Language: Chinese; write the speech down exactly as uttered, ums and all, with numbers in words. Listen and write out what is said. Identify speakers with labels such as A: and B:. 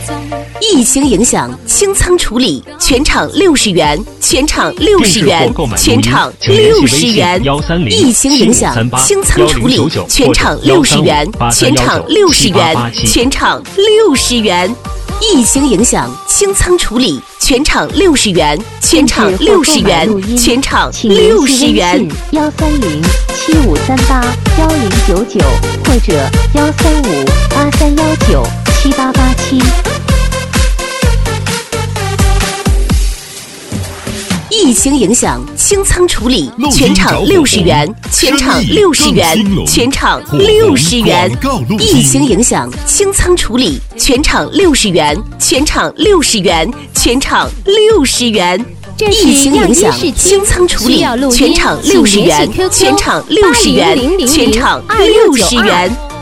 A: 疫情影响清仓处理，全场六十元，全场六十元，全场六十元。疫情影响清仓处理，全场六十元，全场六十元，全场六十元。疫情影响清仓处理，全场六十元，全场六十元，全场六十元。
B: 幺三零七五三八幺零九九或者幺三五八三幺九七八八七。
A: 疫情影响清仓处理，全场六十元，全场六十元，全场六十元。疫情影响清仓处理，全场六十元，全场六十元，全场六十元。疫情影响清仓处理，全场六十元，全场六十元，全场六十元。